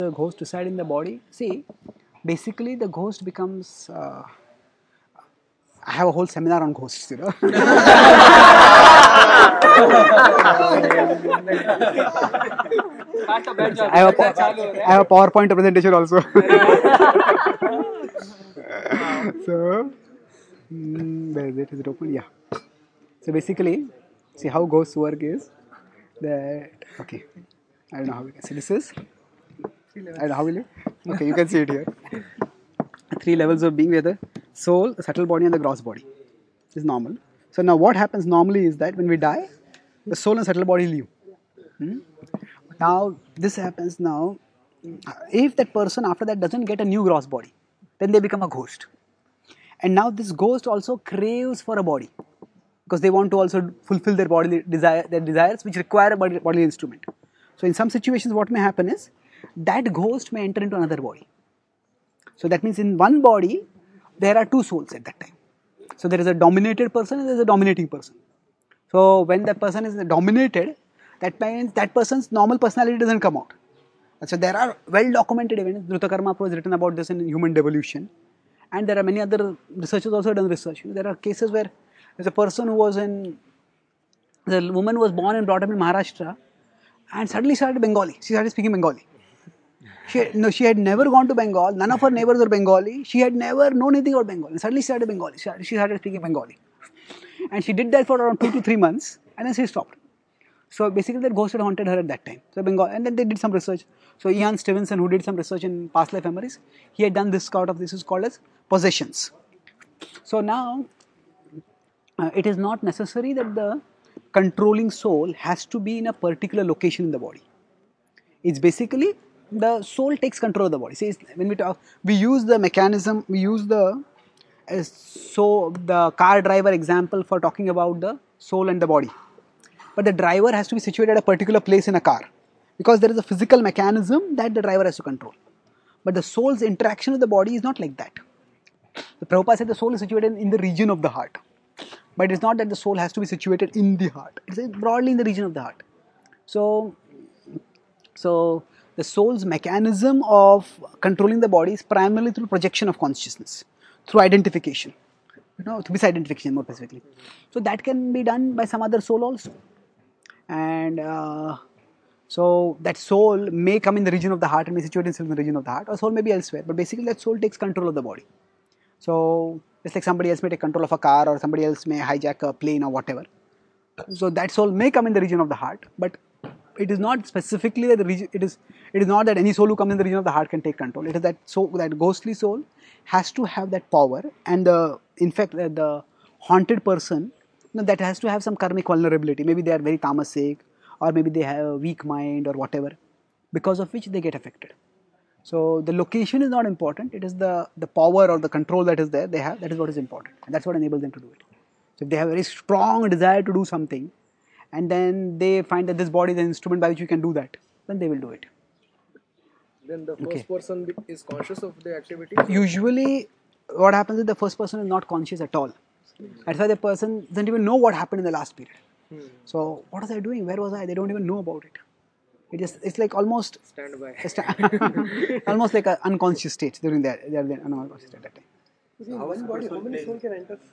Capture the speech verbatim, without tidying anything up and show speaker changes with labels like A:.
A: a ghost reside in the body? See, basically the ghost becomes. Uh, I have a whole seminar on ghosts, you know. I have a, I have a PowerPoint presentation also. So, mm, where is it? Is it open? Yeah. So basically, see how ghosts work is that okay. I don't know how we can see this is. I don't know how will it? Okay, you can see it here. Three levels of being, where the soul, the subtle body, and the gross body is normal. So now what happens normally is that when we die, the soul and subtle body leave. Hmm? Now this happens now. If that person after that doesn't get a new gross body, then they become a ghost. And now this ghost also craves for a body because they want to also fulfill their bodily desire, their desires which require a body, bodily instrument. So in some situations, what may happen is that ghost may enter into another body. So that means in one body there are two souls at that time. So there is a dominated person and there is a dominating person. So when that person is dominated, that means that person's normal personality doesn't come out. And so there are well documented events. Drutakarma has written about this in Human Devolution, and there are many other researchers also done research. You know, there are cases where there's a person who was in, the woman was born and brought up in Maharashtra, and suddenly started Bengali. She started speaking Bengali. She had, no, she had never gone to Bengal. None of her neighbors were Bengali. She had never known anything about Bengali. And suddenly she started Bengali. She started, she started speaking Bengali. And she did that for around two to three months, and then she stopped. So basically that ghost had haunted her at that time. So Bengal, and then they did some research. So Ian Stevenson, who did some research in past life memories, he had done this sort of, this is called as possessions. So now, uh, it is not necessary that the controlling soul has to be in a particular location in the body. It's basically the soul takes control of the body. See, when we talk, we use the mechanism, we use the uh, so the car driver example for talking about the soul and the body. But the driver has to be situated at a particular place in a car because there is a physical mechanism that the driver has to control. But the soul's interaction with the body is not like that. The Prabhupada said the soul is situated in the region of the heart. But it's not that the soul has to be situated in the heart. It's broadly in the region of the heart. So, so the soul's mechanism of controlling the body is primarily through projection of consciousness, through identification. You know, through misidentification more specifically. So that can be done by some other soul also. And uh, so that soul may come in the region of the heart and may situate itself in the region of the heart, or soul may be elsewhere. But basically that soul takes control of the body. So it's like somebody else may take control of a car, or somebody else may hijack a plane or whatever. So that soul may come in the region of the heart, but it is not specifically that the region. It is. It is not that any soul who comes in the region of the heart can take control. It is that so that ghostly soul has to have that power, and the in fact uh, the haunted person, you know, that has to have some karmic vulnerability. Maybe they are very tamasic, or maybe they have a weak mind or whatever, because of which they get affected. So the location is not important. It is the the power or the control that is there. They have that is what is important, and that's what enables them to do it. So if they have a very strong desire to do something, and then they find that this body is an instrument by which you can do that, then they will do it.
B: Then the first okay. person is conscious of the activity?
A: Usually, what happens is the first person is not conscious at all. That's why the person doesn't even know what happened in the last period. Hmm. So, what was I doing? Where was I? They don't even know about it. It just, it's like almost...
B: Standby.
A: Sta- almost like an unconscious state during that. They are unconscious at that time.
C: So, one body, how many souls can enter?